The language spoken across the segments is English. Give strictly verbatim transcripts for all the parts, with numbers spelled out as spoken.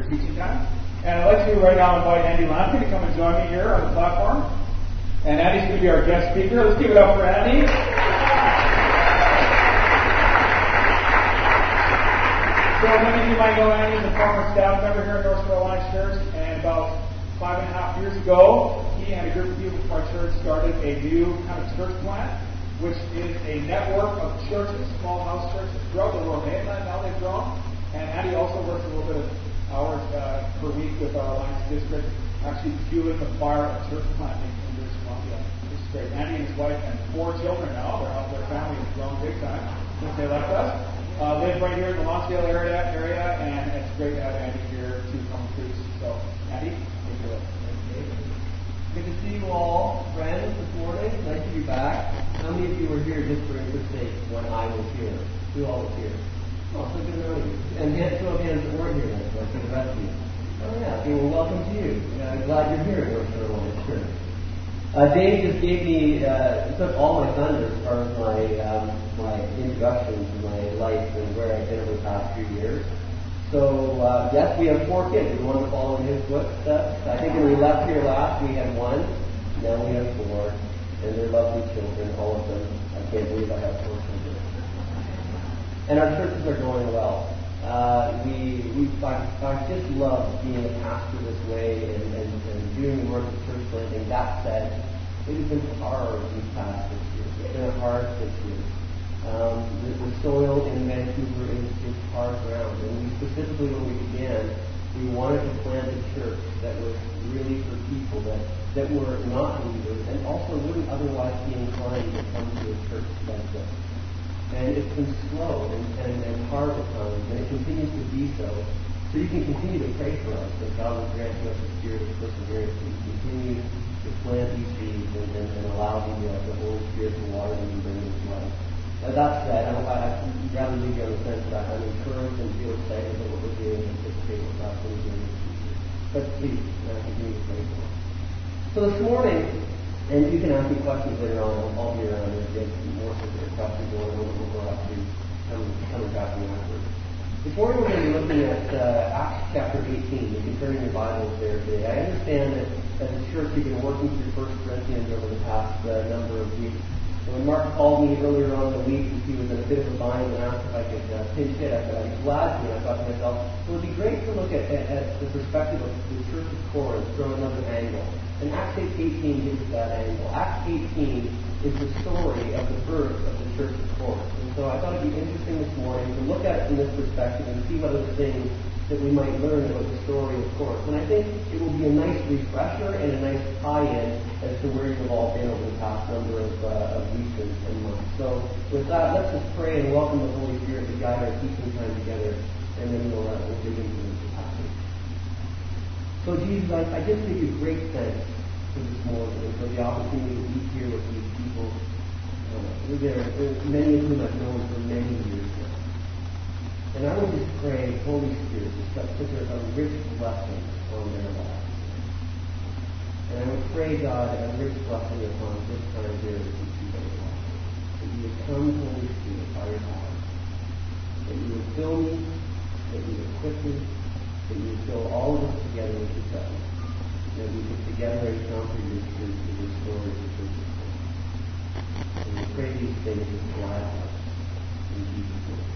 teaching time. And I'd like to right now invite Andy Lampy to come and join me here on the platform. And Andy's going to be our guest speaker. Let's give it up for Andy. So many of you might know Andy as a former staff member here at Northville Alliance Church. And about five and a half years ago, he and a group of people from our church started a new kind of church plant, which is a network of churches, small house churches throughout the rural mainland. Now they've grown. And Andy also works a little bit of hours uh, per week with our Alliance district, actually fueling the fire of church planting in British Columbia. This is great. Andy and his wife and four children now. They're out, their family has grown big time since they left us. Uh, live right here in the Lonsdale area, area, and it's great to have Andy here to come preach. So, Andy, take it away. Good to see you all, friends, this morning. Nice to be back. How many of you were here just for your sake when I was here? Who all was here? Oh, so good to know you. And hands show of hands that weren't here then, like for the rest of you. Oh yeah, okay, well, welcome to you. Yeah, I'm glad you're here at North Carolina Church. Uh, Dave just gave me, uh, took all my thunder as far as my um, my introduction to my life and where I've been over the past few years. So, uh, yes, we have four kids. We want to follow in his footsteps. I think when we left here last, we had one. Now we have four. And they're lovely children, all of them. I can't believe I have four children. And our churches are going well. Uh, we, we, I, I just love being a pastor this way and, and, and doing the work of church planting. That said, it has been hard these past six years. It's been a hard six years. Um, the, the soil in Vancouver is, is hard ground. And we specifically, when we began, we wanted to plant a church that was really for people that, that were not believers and also wouldn't otherwise be inclined to come to a church like this. And it's been slow and, and, and hard at times, and it continues to be so. So you can continue to pray for us that God will grant us a spirit of perseverance and continue to plant these seeds and, and, and allow the, uh, the Holy Spirit to water them and bring them to life. Now that said, I, I, I'd rather leave you on the sense that I'm encouraged and feel excited about what we're doing and anticipate what God's going to do in the future. But please, uh, continue to pray for us. So this morning, and you can ask me questions later on. I'll be around and get more specific questions or we'll go up to come, coming back to me afterwards. This morning we're going to be looking at uh, Acts chapter eighteen. You can turn in your Bibles there today. I understand that as a church you've been working through First Corinthians over the past uh, number of weeks. So when Mark called me earlier on in the week, he was in a bit of a bind and asked if I could uh, pinch hit. I said I'd be glad to. And I thought to myself, it would be great to look at, at, at the perspective of the Church of Corinth from another angle. And Acts eighteen gives that angle. Acts eighteen is the story of the birth of the Church of Corinth. And so I thought it would be interesting this morning to look at it from this perspective and see what other things that we might learn about the story of Corinth. And I think it will be a nice refresher and a nice tie-in as to where you've all been over the past number of, uh, of weeks and, and months. So with that, let's just pray and welcome the Holy Spirit to guide our teaching time together, and then we'll, uh, we'll dig into this passage. So Jesus, I, I just give you great thanks for this morning and for the opportunity to be here with these people. Uh, there, there, many of whom I've known for many years now. And I would just pray, Holy Spirit, to put a rich blessing on their lives. And I would pray, God, a rich blessing upon this time here at these people's lives. That you would come, Holy Spirit, by your power. That you would fill me, that you would equip me, that you would fill all of us together with yourself. That we could together encounter your truth and your story of the Church of Christ. And we pray these things with glad hearts in Jesus' name.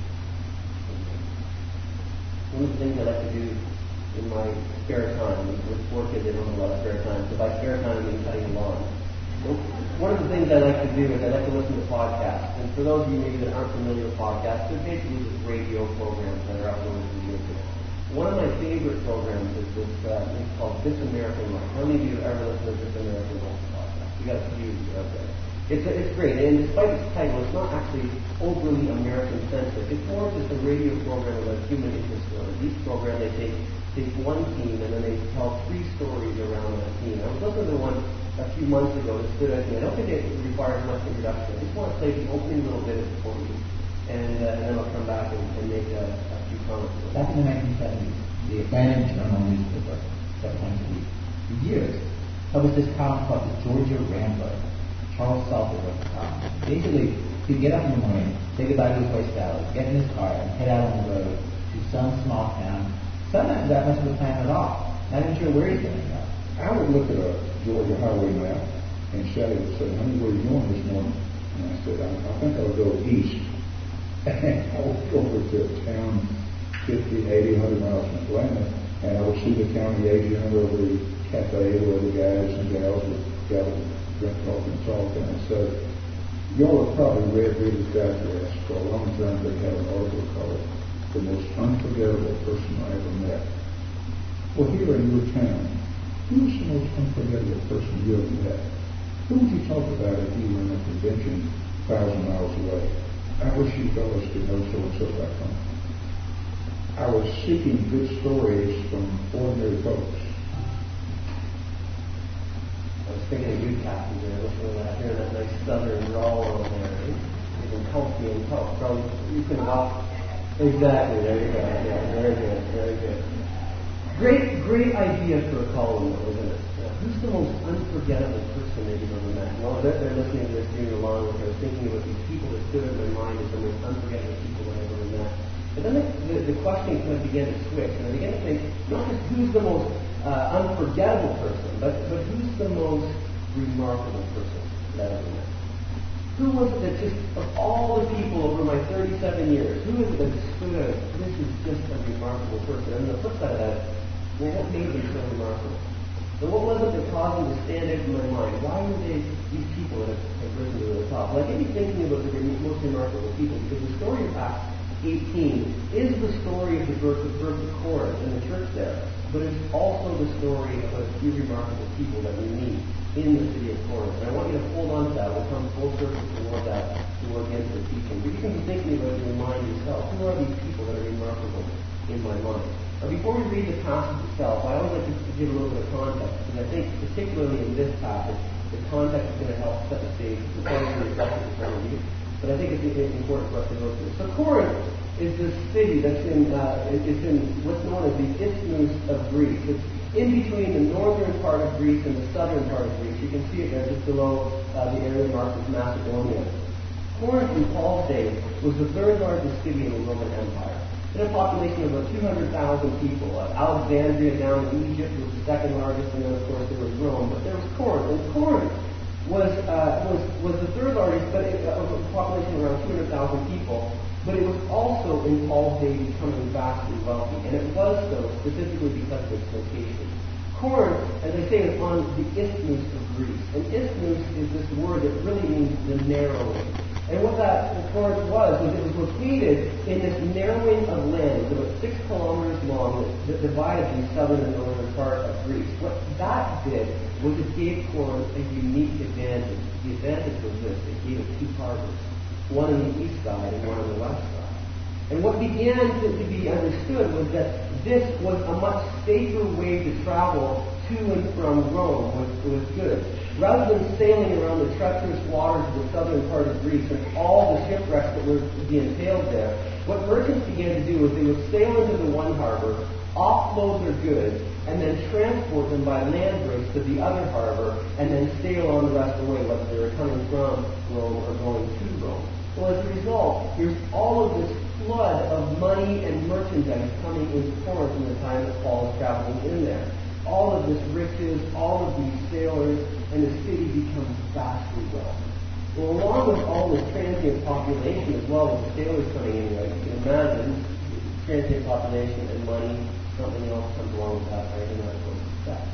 One of the things I like to do in my spare time, with four kids, I don't have a lot of spare time, so by spare time I mean cutting the lawn. One of the things I like to do is I like to listen to podcasts. And for those of you maybe that aren't familiar with podcasts, they're basically just radio programs that are uploaded to the internet. One of my favorite programs is this, uh, it's called This American Life. How many of you have ever listened to This American Life podcast? You got a few of you out there. It's, it's great, and despite its title, it's not actually overly American-centric. It's more just a radio program about human interest stories. Each program, they take, take one team, and then they tell three stories around that team. I was listening to one a few months ago that stood out to me. I don't think it requires much introduction. I just want to play the opening little bit for you, and, uh, and then I'll come back and, and make a, a few comments. Back in the nineteen seventies, the Atlantic Journal newspaper, that went to for years, published this column called the Georgia Rambler. Charles Salter wrote the column. Basically, he'd get up in the morning, say goodbye to his wife's Sally, get in his car, and head out on the road to some small town Sometimes that messes the plan at all. Not even sure where he's going to go. I would look at a Georgia highway map, and Sally would say, honey, where are you going this morning? And I said, I, I think I'll go east. And I would go over to a town fifty, eighty, one hundred miles from Atlanta, and I would see the county agent or the cafe where the guys and gals would gather, drink coffee and talk. And I said, y'all have probably read Reader's Digest. For a long time they had an article called The Most Unforgettable Person I Ever Met. Well, here in your town, who's the most unforgettable person you ever met? Who would you talk about if you were in a convention a thousand miles away? I wish you fellas could know so-and-so back home. I was seeking good stories from ordinary folks. I was thinking of you, Captain, there, listening to that, hearing that nice southern drawl over there. You can comfy and talk from, you can walk. Exactly, there you go. Yeah, very good, very good. Great, great idea for a column, though, isn't it? Yeah. Who's the most unforgettable person that you've ever met? Well, they're, they're listening to this reading along with her, thinking about these people that stood in their mind as the most unforgettable people that I've ever met. But then the, the, the question kind of began to switch, and I began to think, not just who's the most uh, unforgettable person, but, but who's the most remarkable person that I've ever met? Who was it that just, of all the people over my thirty-seven years, who is it that stood out? This is just a remarkable person. And the flip side of that, well, what made them so remarkable? And what was it that caused them to stand out in my mind? Why were they these people that have, have risen to the top? Well, I get you thinking about the most remarkable people, because the story of Acts eighteen is the story of the birth of, birth of Corinth and the church there, but it's also the story of a few remarkable people that we meet in the city of Corinth. And I want you to hold on to that. We'll come full circle toward that toward the end of the teaching. But you can be thinking about it in your mind yourself. Who are these people that are remarkable in my mind? Now, before we read the passage itself, I always like to give a little bit of context, because I think, particularly in this passage, the context is going to help set the stage for the reflection in front of you. But I think it's, it's important for us to go through. So Corinth is this city that's in uh, it's in what's known as the Isthmus of Greece. It's in between the northern part of Greece and the southern part of Greece. You can see it there just below uh, the area marked as Macedonia. Corinth in Paul's day was the third largest city in the Roman Empire. It had a population of about two hundred thousand people. Uh, Alexandria down in Egypt was the second largest, and then of course there was Rome. But there was Corinth, and Corinth was uh, was was the third largest, but it uh, was a population of around two hundred thousand people. But it was also in Paul's day becoming vastly wealthy, and it was so specifically because of its location. Corinth, as I say, is on the Isthmus of Greece, and Isthmus is this word that really means the narrowing. And what that Corinth was, was it was located in this narrowing of land. It was about six kilometers long that divided the southern and northern part of Greece. What that did was it gave Corinth a unique advantage. The advantage was this: it gave it two harbors, one on the east side and one on the west side. And what began to, to be understood was that this was a much safer way to travel to and from Rome with, with goods. Rather than sailing around the treacherous waters of the southern part of Greece and all the shipwrecks that were to be entailed there, what merchants began to do was they would sail into the one harbor, offload their goods, and then transport them by land bridge to the other harbor, and then sail on the rest of the way, whether they were coming from Rome or going to Rome. Well, as a result, here's all of this flood of money and merchandise coming into Corinth in the time that Paul is traveling in there. All of this riches, all of these sailors, and the city becomes vastly wealthy. Well, along with all this transient population as well as the sailors coming in, right, you can imagine transient population and money, something else comes along with that, right, and that's what success.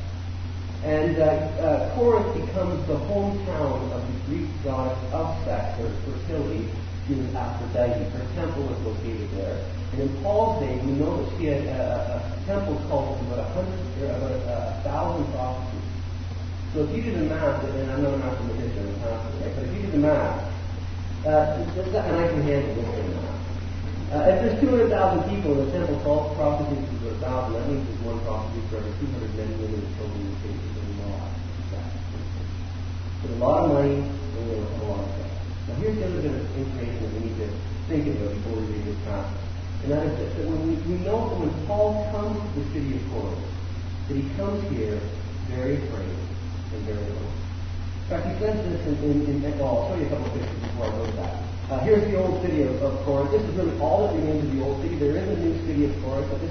And uh, uh, Corinth becomes the hometown of the Greek goddess of sex, or fertility. She was Aphrodite. Her temple was located there. And in Paul's day, we know that she had a, a temple cult of about a hundred, or about a, a thousand prostitutes. So if you do the math, and I'm not a mathematician, I'm a pastor, right? But if you do the math, uh, and I can handle this kind of math. Uh, if there's two hundred thousand people in the temple cult, prostitutes is a thousand. That means there's one prostitute for every two hundred men, women, and children in the city. There's a lot of money, and we have a lot of sex. Now here's the other bit of information that we need to think about before we read this passage. And that is this, that when we, we know that when Paul comes to the city of Corinth, that he comes here very afraid and very alone. In fact, he says this in, in, in well, I'll show you a couple of pictures before I go to that. Uh, here's the old city of, of Corinth. This is really all that remains of the old city. There is a new city of Corinth, but this is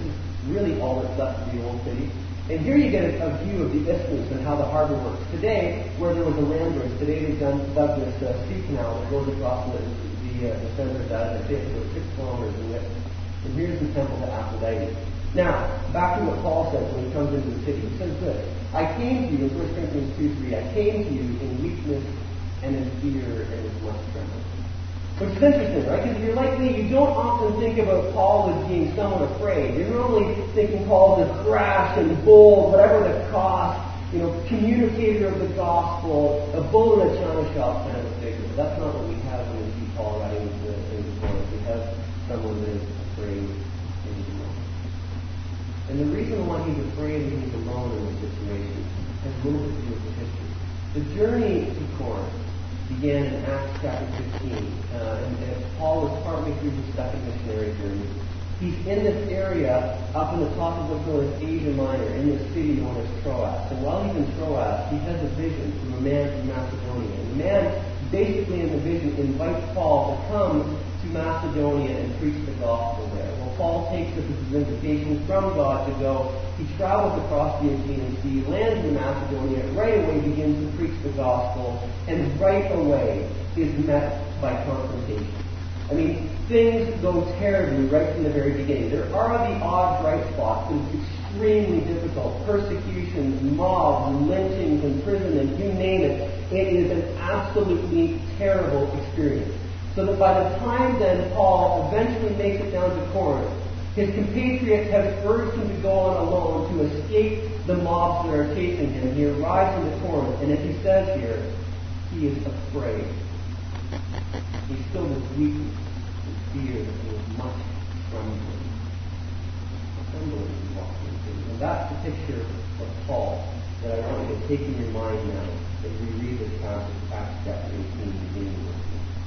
really all that's left of the old city. And here you get a, a view of the isthmus and how the harbor works. Today, where there was a land bridge, today they've done, dug this uh, sea canal that goes across the, the, uh, the center of that, and it's about six kilometers in width. And here's the temple to Aphrodite. Now, back to what Paul says when he comes into the city. He says this, I came to you, in First Corinthians two three, I came to you in weakness and in fear and in much trembling. Which is interesting, right? Because if you're like me, you don't often think about Paul as being someone afraid. You're normally thinking Paul as brash and bold, whatever the cost, you know, communicator of the gospel, a bull in a china shop kind of a figure. But that's not what we have when we see Paul writing into the Corinth. We have someone that is afraid and he's alone. And the reason why he's afraid and he's alone in this situation has a little bit to do with the history. The journey to Corinth began in Acts chapter fifteen, uh, and, and Paul was partway through his second missionary journey. He's in this area up in the top of what's known as Asia Minor, in this city known as Troas. And while he's in Troas, he has a vision from a man from Macedonia. And the man, basically in the vision, invites Paul to come to Macedonia and preach the gospel there. Well, Paul takes this as an invitation from God to go. He travels across the Aegean Sea, lands in Macedonia, right away begins to preach the gospel, and right away is met by confrontation. I mean, things go terribly right from the very beginning. There are the odd bright spots, but it's extremely difficult. Persecutions, mobs, lynchings, imprisonment, you name it. It is an absolutely terrible experience. So that by the time then Paul eventually makes it down to Corinth, his compatriots have urged him to go on alone to escape the mobs that are chasing him. He arrives into Corinth, and as he says here, he is afraid. He's filled with weakness and fear that he is much trembling. Trembling is walking into. And that's the picture of Paul that I want you to take in your mind now as we read this passage, Acts chapter eighteen, beginning with.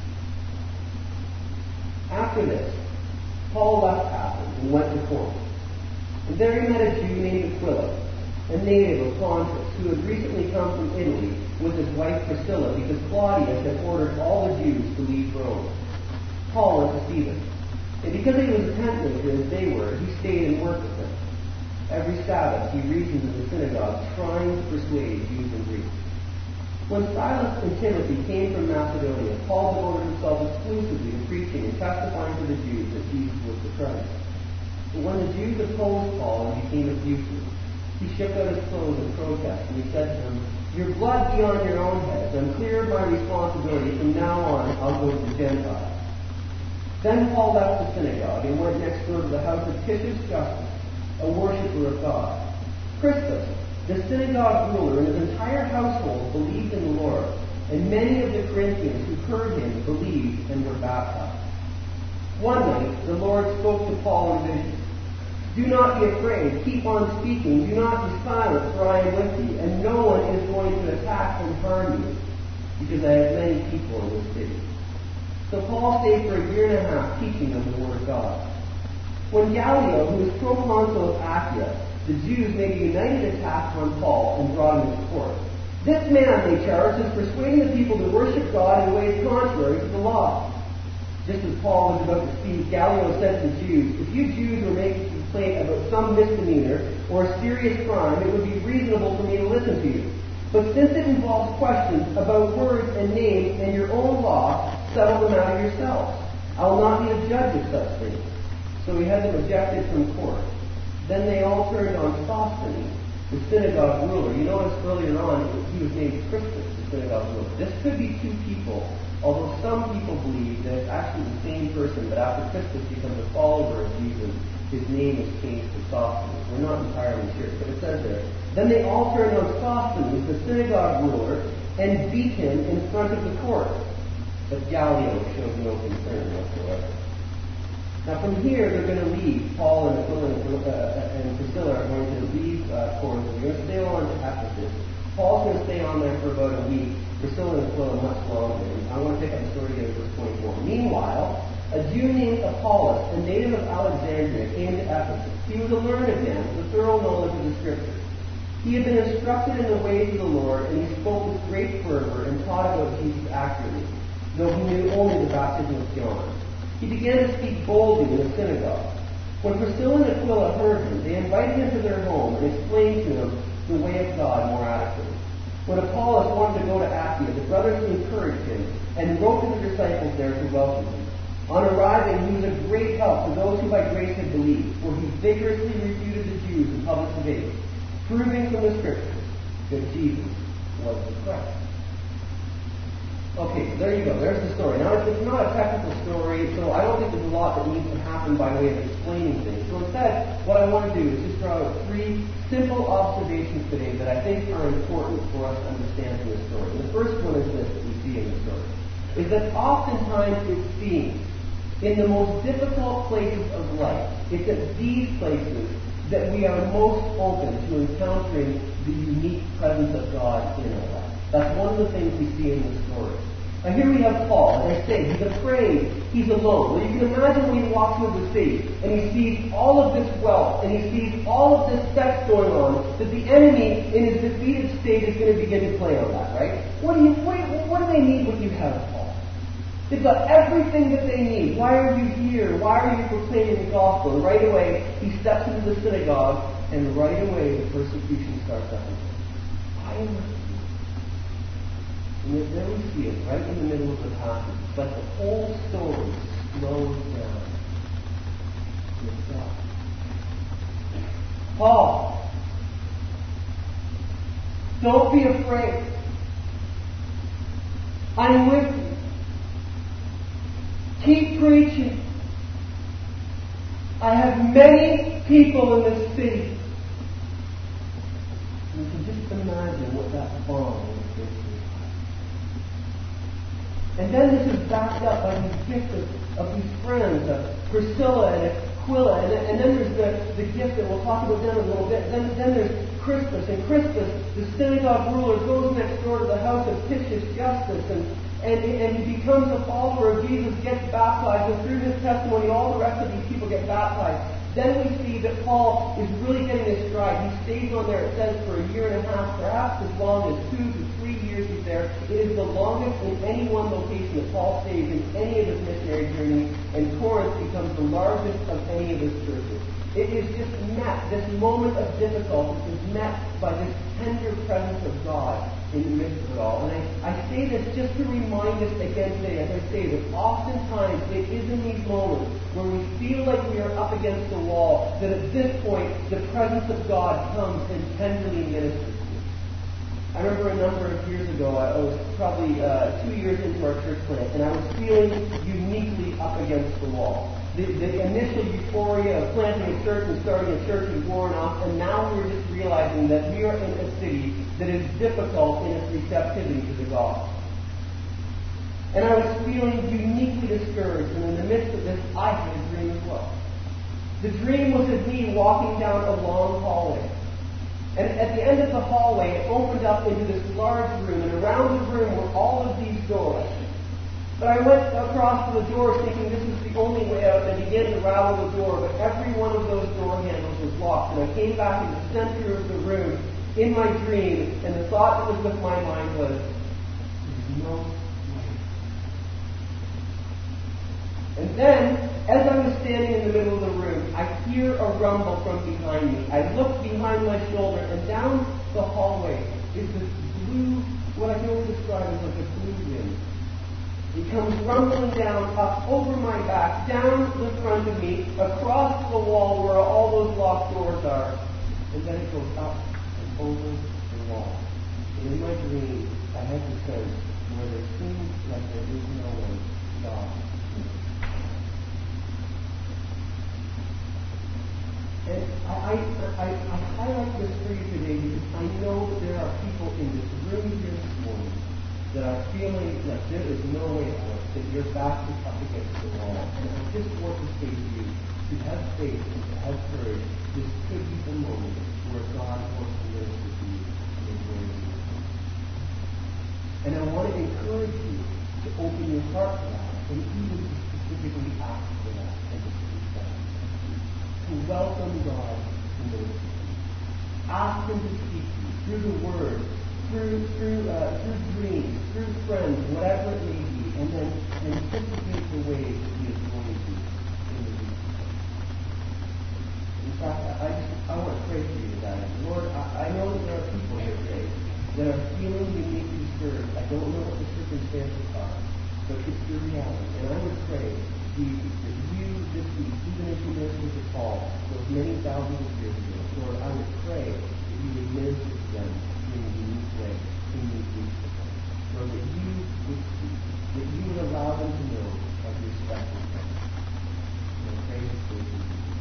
After this, Paul left Athens and went to Corinth. And there he met a Jew named Aquila, a native of Pontus, who had recently come from Italy with his wife Priscilla, because Claudius had ordered all the Jews to leave Rome. Paul went to see them. And because he was a tent maker as they were, he stayed and worked with them. Every Sabbath he reasoned in the synagogue, trying to persuade Jews and Greeks. When Silas and Timothy came from Macedonia, Paul devoted himself exclusively to preaching and testifying to the Jews that Jesus was the Christ. But when the Jews opposed Paul and became abusive, he shook out his clothes in protest, and he said to them, your blood be on your own heads. I'm clear of my responsibility. From now on, I'll go to the Gentiles. Then Paul left the synagogue and went next door to the house of Titius Justus, a worshipper of God. Crispus, the synagogue ruler, and his entire household believed in the Lord, and many of the Corinthians who heard him believed and were baptized. One night, the Lord spoke to Paul in vision. Do not be afraid. Keep on speaking. Do not be silent, for I am with you, and no one is going to attack and harm you, because I have many people in this city. So Paul stayed for a year and a half teaching them the Word of God. When Gallio, who was proconsul of Achaia, the Jews made a united attack on Paul and brought him to court. This man, they charged, is persuading the people to worship God in ways contrary to the law. Just as Paul was about to speak, Gallio said to the Jews, if you Jews were making a complaint about some misdemeanor or a serious crime, it would be reasonable for me to listen to you. But since it involves questions about words and names and your own law, settle the matter yourselves. I will not be a judge of such things. So he had them ejected from court. Then they all turned on Sosthenes, the synagogue ruler. You notice earlier on he was named Crispus, the synagogue ruler. This could be two people, although some people believe that it's actually the same person, but after Crispus becomes a follower of Jesus, his name is changed to Sosthenes. We're not entirely sure, but it says there. Then they all turned on Sosthenes, the synagogue ruler, and beat him in front of the court. But Gallio showed no concern whatsoever. Now from here, they're going to leave. Paul and Aquila and Priscilla are going to leave uh, Corinth. They're going to stay on to Ephesus. Paul's going to stay on there for about a week. Priscilla and Aquila much longer. And I want to pick up the story again at verse twenty-four. Meanwhile, a Jew named Apollos, a native of Alexandria, came to Ephesus. He was a learned man with a thorough knowledge of the Scriptures. He had been instructed in the ways of the Lord, and he spoke with great fervor and taught about Jesus accurately, though he knew only the baptism of John. He began to speak boldly in the synagogue. When Priscilla and Aquila heard him, they invited him to their home and explained to him the way of God more adequately. When Apollos wanted to go to Achaia, the brothers encouraged him and wrote to the disciples there to welcome him. On arriving, he was a great help to those who by grace had believed, for he vigorously refuted the Jews in public debate, proving from the Scriptures that Jesus was the Christ. Okay, so there you go. There's the story. Now, it's not a technical story, so I don't think there's a lot that needs to happen by way of explaining things. So instead, what I want to do is just draw out three simple observations today that I think are important for us to understand from the story. And the first one is this that we see in the story, is that oftentimes it seems in the most difficult places of life, it's at these places that we are most open to encountering the unique presence of God in our life. That's one of the things we see in the story. Now here we have Paul, as I say, he's afraid, he's alone. Well, you can imagine when he walks into the city and he sees all of this wealth and he sees all of this sex going on, that the enemy in his defeated state is going to begin to play on that, right? What do you, what, what do they need what you have, Paul? They've got everything that they need. Why are you here? Why are you proclaiming the gospel? And right away, he steps into the synagogue and right away the persecution starts up. Why am I And yet there we see it, right in the middle of the passage. But the whole story slows down. It's up. Paul, don't be afraid. I'm with you. Keep preaching. I have many people in this city. You can just imagine what that bond is. And then this is backed up by these gifts of, of these friends, of Priscilla and Aquila, and then, and then there's the, the gift that we'll talk about them in a little bit. Then, then there's Crispus, and Crispus, the synagogue ruler, goes next door to the house of Titius Justus, and, and, and he becomes a follower of Jesus, gets baptized, and through his testimony, all the rest of these people get baptized. Then we see that Paul is really getting his stride. He stays on there, it says, for a year and a half, perhaps as long as two to three years he's there. It is the longest in any one location that Paul stays in any of his missionary journeys, and Corinth becomes the largest of any of his churches. It is just met, this moment of difficulty is met by this tender presence of God in the midst of it all. And I, I say this just to remind us again today, as I say, that oftentimes it is in these moments where we feel like we are up against the wall, that at this point the presence of God comes and tenderly ministers to us. I remember a number of years ago, I was probably uh, two years into our church plant, and I was feeling uniquely up against the wall. The, the initial euphoria of planting a church and starting a church was worn off, and now we're just realizing that we are in a city that is difficult in its receptivity to the gospel. And I was feeling uniquely discouraged, and in the midst of this, I had a dream as well. The dream was of me walking down a long hallway. And at the end of the hallway, it opened up into this large room, and around the room were all of these doors. But I went across to the doors thinking this is the only way out, and I began to rattle the door, but every one of those door handles was locked. And I came back in the center of the room in my dream, and the thought that was with my mind was, there's no way. And then, as I was standing in the middle of the room, I hear a rumble from behind me. I look behind my shoulder, and down the hallway is this blue, what I can only describe as like a blue wind. It comes rumbling down, up over my back, down the front of me, across the wall where all those locked doors are. And then it goes up and over the wall. And in my dream, I had the sense where there seems like there is no way God is. And I, I, I, I highlight this for you today because I know that there are people in this room here this morning that are feeling like there is no way out, that your back is up against the wall. And I just want to say to you, to have faith and to have courage, this could be the moment where God wants to minister to you in your life. And I want to encourage you to open your heart to that, and even to specifically ask for that, and to speak that. To welcome God to minister to you. Ask Him to speak to you through the Word, through through uh, through dreams, through friends, whatever it may be, and then anticipate the ways that He is going to in the future. fact, I, I just I want to pray for you today. Lord, I, I know that there are people here today that are feeling uniquely disturbed. I don't know what the circumstances are, but it's your reality. And I would pray, Jesus, that you this week, even as you ministered to Paul, those many thousands of years ago, Lord, I would pray that you would minister to them in a unique way, in these weeks to come. Lord, that you would speak, that you would allow them to know of your special presence. And I pray this for you.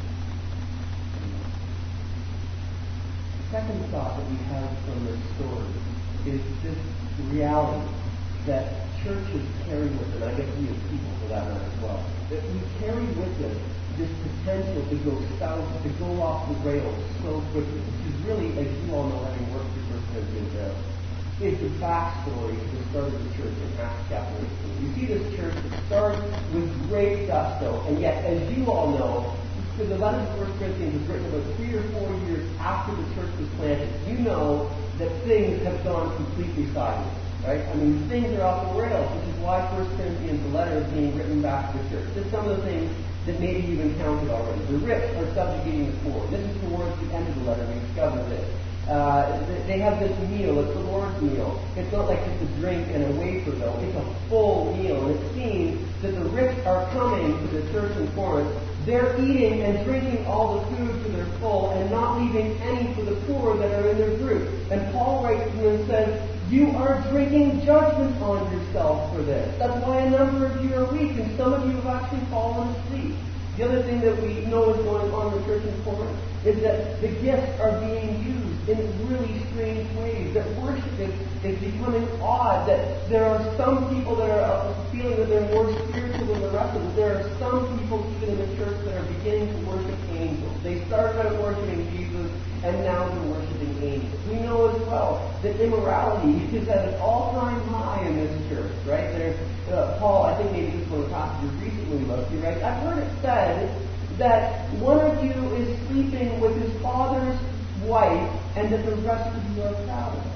The second thought that we have from this story is this reality that churches carry with them, and I guess we as people for that matter as well, that we carry with us this potential to go south, to go off the rails so quickly, which is really, as you all know, having worked for First Corinthians, uh, is the backstory of the start of the church in Acts chapter eighteen. You see this church that starts with great gusto, and yet, as you all know, because the letter of First Corinthians was written about three or four years after the church was planted, you know that things have gone completely sideways. Right? I mean, things are off the rails, which is why First Corinthians, the letter, is being written back to the church. Just some of the things that maybe you've encountered already. The rich are subjugating the poor. This is towards the end of the letter. We discover this. Uh, they have this meal. It's the Lord's meal. It's not like just a drink and a wafer, though. It's a full meal. And it seems that the rich are coming to the church in Corinth. They're eating and drinking all the food to their full and not leaving any for the poor that are in their group. And Paul writes to them and says, you are drinking judgment on yourself for this. That's why a number of you are weak, and some of you have actually fallen asleep. The other thing that we know is going on in the church in Corinth is that the gifts are being used in really strange ways. That worship is, is becoming odd. That there are some people that are feeling that they're more spiritual than the rest of us. There are some people even in the church that are beginning to worship angels. They started out worshiping Jesus, and now they're worshiping angels. We know as well that immorality is at an all-time high in this church, right? There's uh, Paul, I think maybe this one of the passages recently looked, he writes, I've heard it said that one of you is sleeping with his father's wife, and that the rest of you are proud of it.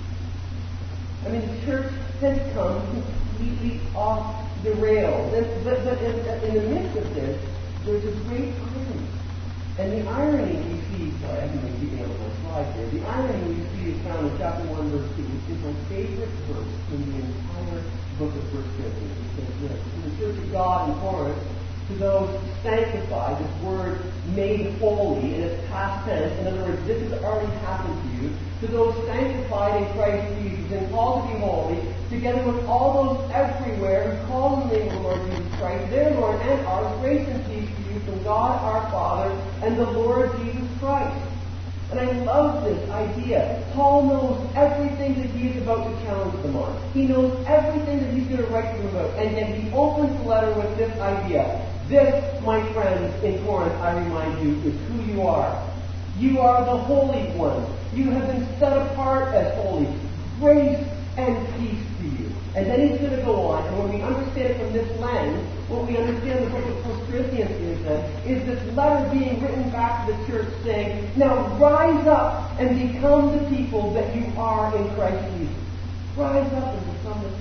I mean, the church has come completely off the rails. And, but but in, in the midst of this, there's a great irony. And the irony we see, sorry, I haven't been keeping up with my slides here. The irony we see is found in chapter one, verse two, which is my favorite verse in the entire book of First Corinthians. It says this, in the church of God in Corinth, to those sanctified, this word made holy, and it's past tense. In other words, this has already happened to you. To those sanctified in Christ Jesus and called to be holy, together with all those everywhere who call on the name of the Lord Jesus Christ, their Lord and ours, grace and peace to you from God our Father and the Lord Jesus Christ. And I love this idea. Paul knows everything that he is about to challenge them on. He knows everything that he's going to write to them about. And yet he opens the letter with this idea. This, my friends, in Corinth, I remind you, is who you are. You are the holy ones. You have been set apart as holy. Grace and peace to you. And then he's going to go on, and when we understand it from this lens, what we understand the book of First Corinthians is then, is this letter being written back to the church saying, now rise up and become the people that you are in Christ Jesus. Rise up and become the people.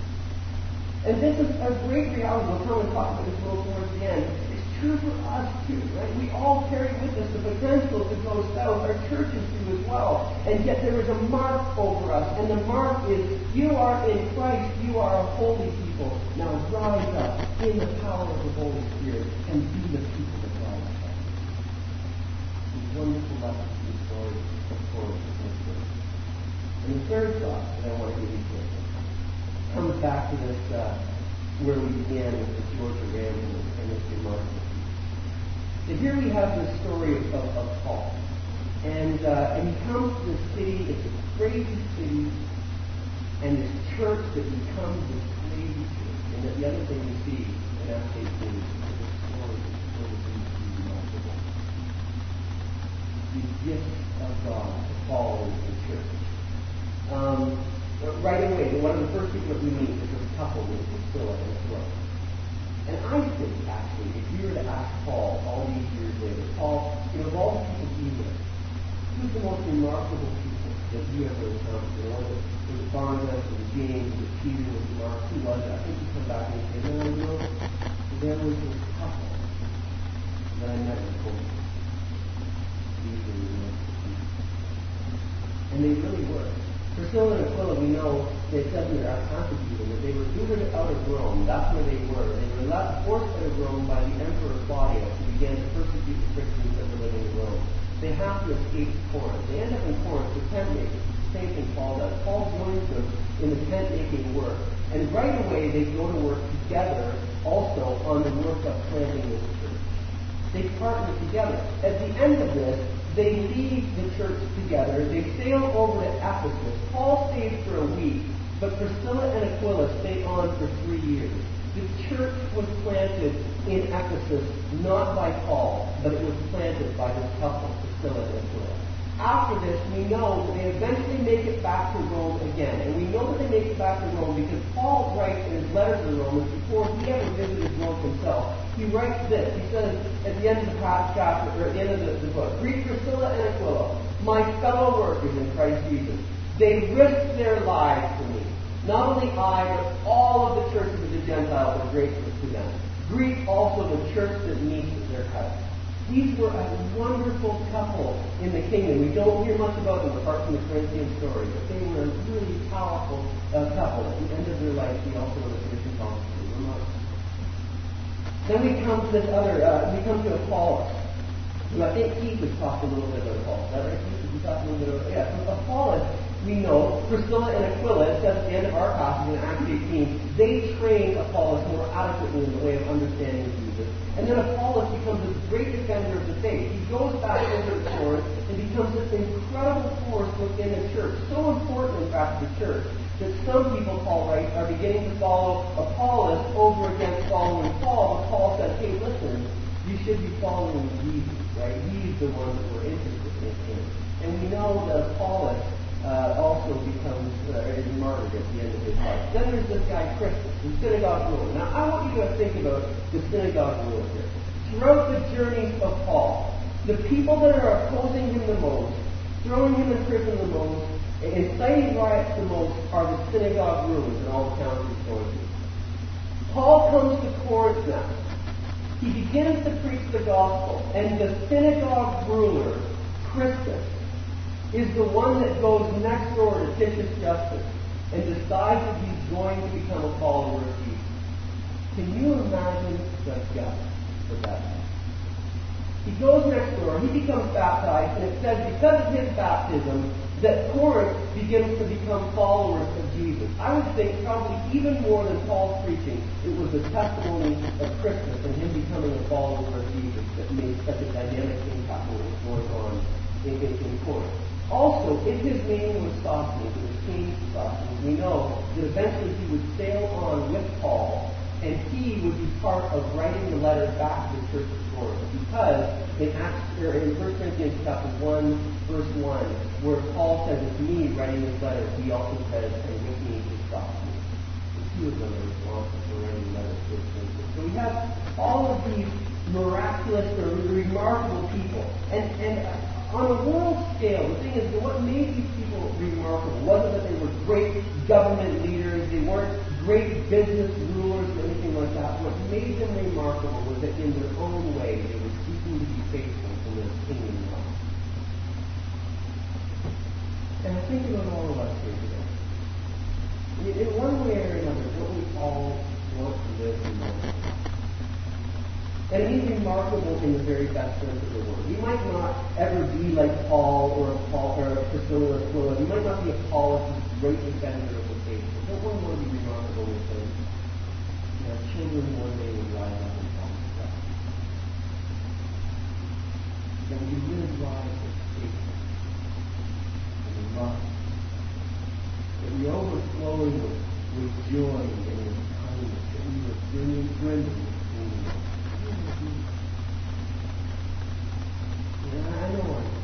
And this is a great reality. We'll come and talk about this a little towards the end. It's true for us too, right? We all carry with us the potential to go south. Our churches do as well. And yet there is a mark over us. And the mark is, you are in Christ. You are a holy people. Now rise up in the power of the Holy Spirit and be the people that God has called. These wonderful lessons in the story of Corinth. And the third thought that I want to give you today comes back to this, uh, where we began with the Georgia Randall and this remarkable piece. So here we have the story of, of, of Paul. And, uh, and he comes to this city, it's a crazy city, and this church that becomes this crazy church. And that the other thing we see in Acts eighteen is that the story is really remarkable. The gift of God to Paul and the church. Um, Right away, one of the first people that we meet is a couple with Priscilla and Aquila. And I think, actually, if you were to ask Paul all these years later, Paul, you know, of all the people he knew, who's the most remarkable people that you ever encountered? You know, was it Barnabas, was it James, was it Peter, was it Mark? Who was it? I think you come back and say, no, you know, there was this couple that I met in Corinth. these are the most. And they really were. Priscilla and Aquila, we know that it says in their contribution that they were driven out of Rome. That's where they were. They were left forced out of Rome by the Emperor Claudius, who began to persecute the Christians that were living in Rome. They have to escape Corinth. They end up in Corinth for tent making. Same thing Paul does. Paul joins them in the tent making work. And right away they go to work together also on the work of planting this church. They partner together. At the end of this, they leave the church together. They sail over to Ephesus. Paul stays for a week, but Priscilla and Aquila stay on for three years. The church was planted in Ephesus not by Paul, but it was planted by this couple, Priscilla and Aquila. After this, we know that they eventually make it back to Rome again. And we know that they make it back to Rome because Paul writes in his letter to the Romans, before he ever visited Rome himself, he writes this. He says at the end of the chapter, or at the end of the, the book, "Greet Priscilla and Aquila, my fellow workers in Christ Jesus. They risked their lives for me. Not only I, but all of the churches of the Gentiles are grateful to them. Greet also the church that meets at their house." These were a wonderful couple in the kingdom. We don't hear much about them apart from the Corinthian story, but they were a really powerful uh, couple. At the end of their life, we also know the tradition calls them. Then we come to this other, uh, we come to Apollos. Who I think Keith has talked a little bit about Apollos. Is that right, Keith? Did you talk a little bit about Yeah, so Apollos, we know, Priscilla and Aquila, it says at the end of our passage in Acts eighteen, they trained Apollos more adequately in the way of understanding Jesus. And then Apollos becomes a great defender of the faith. He goes back over to Corinth and becomes this incredible force within the church. So important, in fact, to the church, that some people, Paul writes, are beginning to follow Apollos over against following Paul. But Paul says, hey, listen, you should be following Jesus, right? He's the one that we're interested in. And we know that Apollos uh, also becomes uh, is martyred at the end of his life. Then there's this guy, Crispus, the synagogue ruler. Now, I want you to think about the synagogue ruler here. Throughout the journeys of Paul, the people that are opposing him the most, throwing him in prison the most, and inciting riots the most are the synagogue rulers in all the towns he's going to. Paul comes to Corinth now. He begins to preach the gospel, and the synagogue ruler, Crispus, is the one that goes next door to Titius Justus and decides that he's going to become a follower of Jesus. Can you imagine the guts for that man? He goes next door, he becomes baptized, and it says because of his baptism that Corinth begins to become followers of Jesus. I would think probably even more than Paul's preaching, it was the testimony of Crispus and him becoming a follower of Jesus that made such a dynamic impact on what was going on in, in, in Corinth. Also, if his name was Sosthenes, it was changed to Sosthenes, we know that eventually he would sail on with Paul, and he would be part of writing the letter back to the church of Corinth. Because in Acts, or in First Corinthians chapter one, verse one, where Paul says it's me writing this letter, he also says, and with me is Sosthenes. The two of them are responsible for writing the letter to First Corinthians. So we have all of these miraculous or remarkable people. And and on a world scale, the thing is that what made these people remarkable wasn't that they were great government leaders, they weren't great business rulers or anything like that. What made them remarkable was that in their own way they were seeking to be faithful to their kingdom life. And I think about all of us here today. In, in one way or another, don't we all want to live in life? And he's remarkable in the very best sense of the word. He might not ever be like Paul or Paul or Priscilla or Aquila. He might not be Apollos, who's a great defender of the faith. But don't we want to be remarkable with him? And our children one day will rise up and follow Christ. That we live lives of faith and love. That we overflowing with, with joy and with kindness. That we are bringing bringing the kingdom. I know I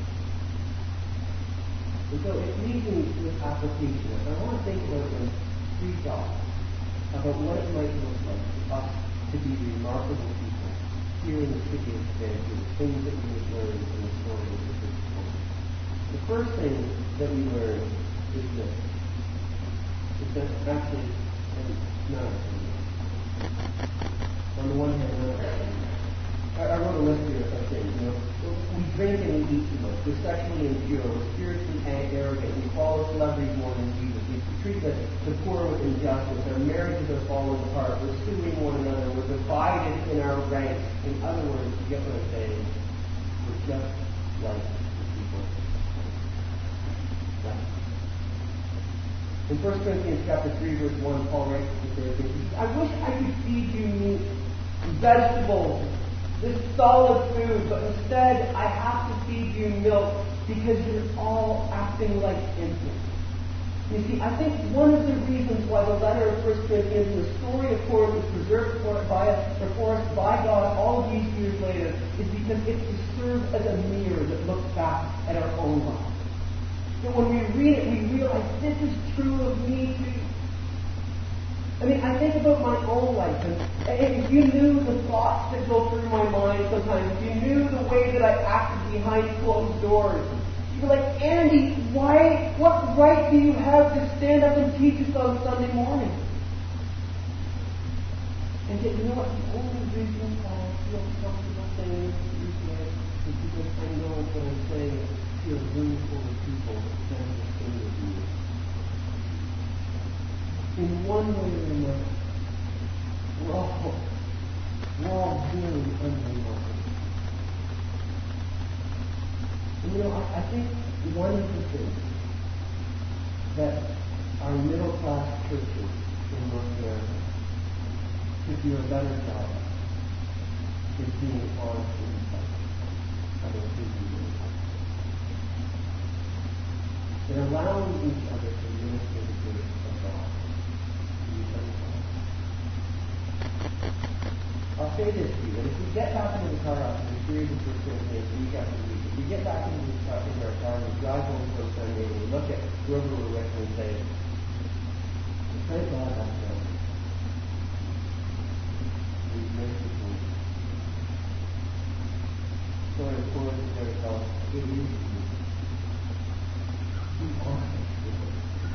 And so it leads me to this application. I want to think about it in three thoughts about what it might look like for us to be remarkable people here in the city of Vancouver, things that we would learn in the story of the church. The first thing that we learn is this. It's that actually, it's not a thing. On the one hand, not a thing. I, I wrote a list here of things. sins. You know, we drink and we eat too much. We're sexually impure. We're spiritually arrogant. We follow celebrities more than Jesus. We treat the, the poor with injustice. Our marriages are falling apart. We're suing one another. We're divided in our ranks. In other words, you get what I'm saying? We're just like the people. In First Corinthians chapter three, verse one, Paul writes to the Corinthians, I wish I could feed you meat, vegetables, this solid food, but instead I have to feed you milk because you're all acting like infants. You see, I think one of the reasons why the letter of First Corinthians, the story of Corinth, is preserved for, by us, for us by God all these years later, is because it's to serve as a mirror that looks back at our own lives. That when we read it, we realize this is true of me too. I mean, I think about my own life, and, and if you knew the thoughts that go through my mind sometimes, if you knew the way that I acted behind closed doors, you'd be like, Andy, why, what right do you have to stand up and teach us on Sunday morning? And yet, you know what? The only reason I feel comfortable saying these words is because I know what I'm saying to a room full of people that stand the same as you. In one way or another, we're all, we're all very unremarkable. And you know, I, I think one of the things that our middle class churches in North America could do a better job is being honest with each other. I don't think we do. And allowing each other to minister the grace of God. I'll say this to you, that if we get back into the car after the series of First Corinthians week after week, if we get back into, the car, into our car and we drive home from Sunday and we look at whoever we're with and say, thank God that's done. We've missed the point. So in accordance with ourselves, it is you. Be honest with it.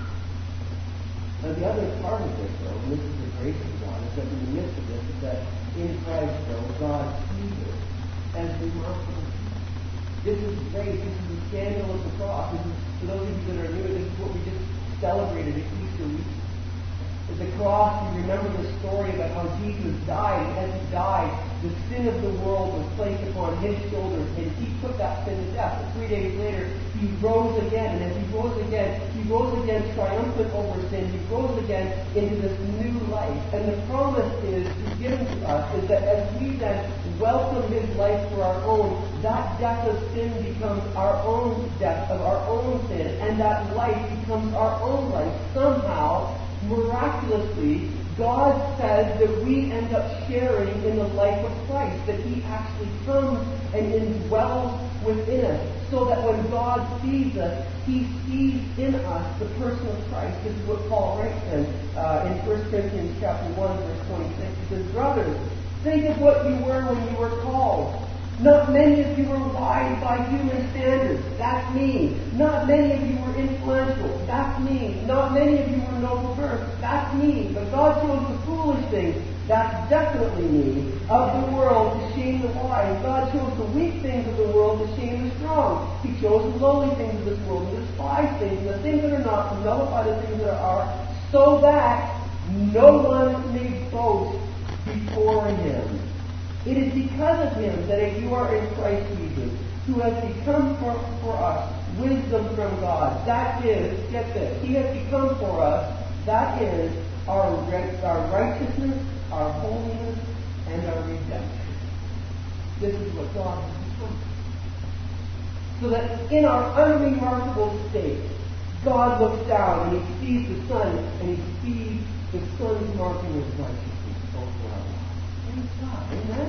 Now the other part of this, though, and this is the grace of God, is that in the midst of this, is that in Christ, though, God sees us as remarkable. This is grace. This is the scandal of the cross. This is, for those of you that are new, this is what we just celebrated at Easter week. At the cross, you remember the story about how Jesus died, and as he died, the sin of the world was placed upon his shoulders, and he put that sin to death. But three days later, he rose again, and as he rose again, he rose again triumphant over sin. He rose again into this new life. And the promise is given to us is that as we then welcome his life for our own, that death of sin becomes our own death of our own sin, and that life becomes our own life. Somehow, miraculously, God says that we end up sharing in the life of Christ, that he actually comes and indwells within us, so that when God sees us, he sees in us the person of Christ. This is what Paul writes in, uh, in First Corinthians chapter one, verse twenty-six. He says, brothers, think of what you were when you were called. Not many of you were wise by human standards. That's me. Not many of you were influential. That's me. Not many of you were noble birth. That's me. But God chose the foolish things. That's definitely me. Of the world to shame the wise. God chose the weak things of the world to shame the strong. He chose the lowly things of this world to despise things, and the things that are not to nullify the things that are, so that no one may boast before him. It is because of him that you are in Christ Jesus, who has become for, for us wisdom from God. That is, get this, he has become for us, that is, our, our righteousness, our holiness, and our redemption. This is what God has become. So that in our unremarkable state, God looks down and he sees the Son, and he sees the Son's marking his righteousness over our lives. Praise God. Amen?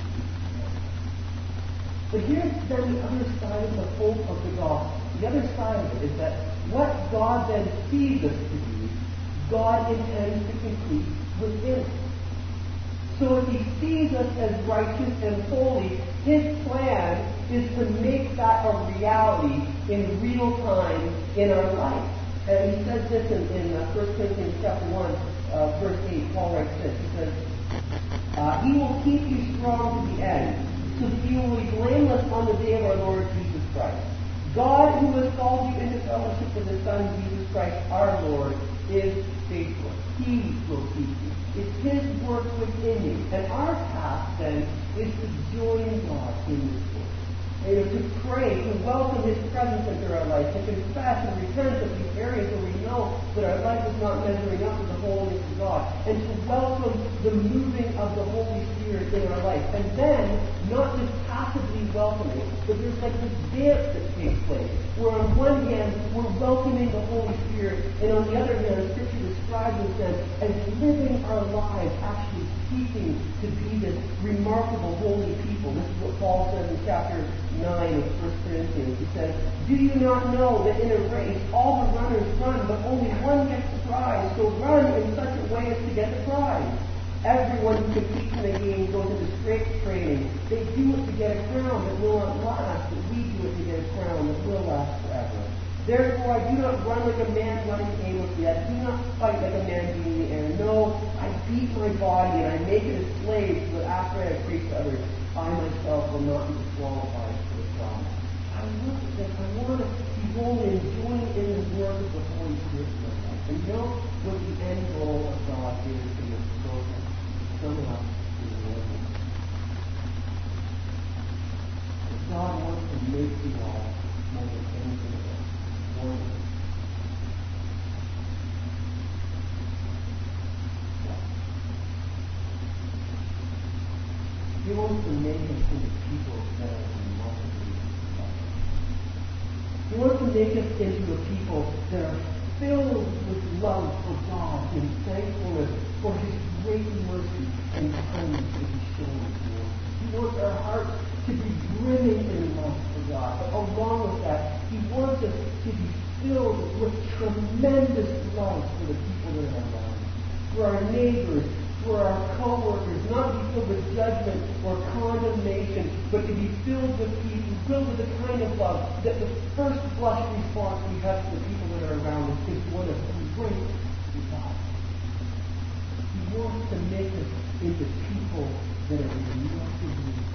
But here's then the other side of the hope of the gospel. The other side of it is that what God then sees us to be, God intends to complete within us. So if he sees us as righteous and holy, his plan is to make that a reality in real time in our life. And he says this in, in uh, First Corinthians chapter one, uh, verse eight. Paul writes this. He says, uh, he will keep you strong to the end, so that you will be blameless on the day of our Lord Jesus Christ. God, who has called you into fellowship with His Son, Jesus Christ, our Lord, is faithful. He will keep you. It's His work within you. And our task, then, is to join God in this work. And to pray, to welcome His presence into our life, to confess and repent of these areas where we know that our life is not measuring up to the holiness of God, and to welcome the moving of the Holy Spirit in our life. And then, not just passively welcoming, but there's like this dance that takes place, where on one hand, we're welcoming the Holy Spirit, and on the other hand, Scripture describes them as living our lives, actually seeking to be this remarkable holy people. This is what Paul says in chapter nine of First Corinthians. He says, do you not know that in a race all the runners run, but only one gets the prize? So run in such a way as to get the prize. Everyone who competes in a game goes into strict training. They do it to get a crown that will not last, but we do it to get a crown that will last forever. Therefore, I do not run like a man running aimlessly. I do not fight like a man beating the air. No, I beat my body and I make it a slave so that after I have preached to others, I myself will not be disqualified for the crown. I look at this. I want to be holy and join in the work of the Holy Spirit in my life. And know what the end goal of God is in this program. Sum it up in the Lord. God wants to make you all more than anything else. More than He wants to make us into people that are remarkably loved. He wants to make us into a people that are filled with love for God and thankfulness for His great mercy and kindness that He's shown us. He wants our hearts to be brimming in love for God. But along with that, He wants us to be filled with tremendous love for the people that are around us, for our neighbors, for our co-workers, not to be filled with judgment or condemnation, but to be filled with peace, filled with the kind of love that the first blush response we have to the people that are around us is one of embrace to God. He wants to make us into people that are remarkably loved.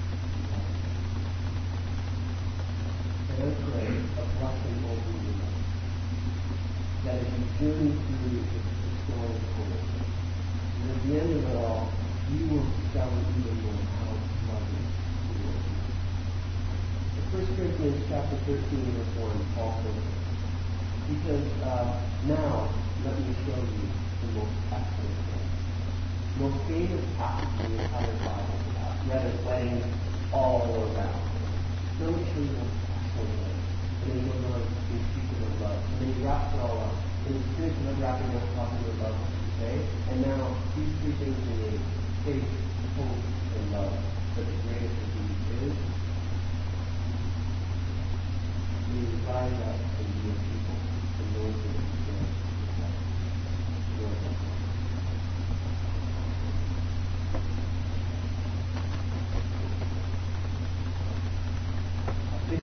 And I pray a blessing over you, that as you journey through the story of hope, and at the end of it all, you will discover even more how lovely you are. In First Corinthians chapter thirteen, verse one, Paul says, he says, uh, now let me show you the most excellent thing. The most famous passage in the entire Bible, read at weddings all around. Let me show you the most excellent thing. And then he goes on to speak of love. And then he wraps it all up. And he's finished unwrapping up, talking about love. Okay? And now, these three things we need: faith, hope, and love. But the greatest of these is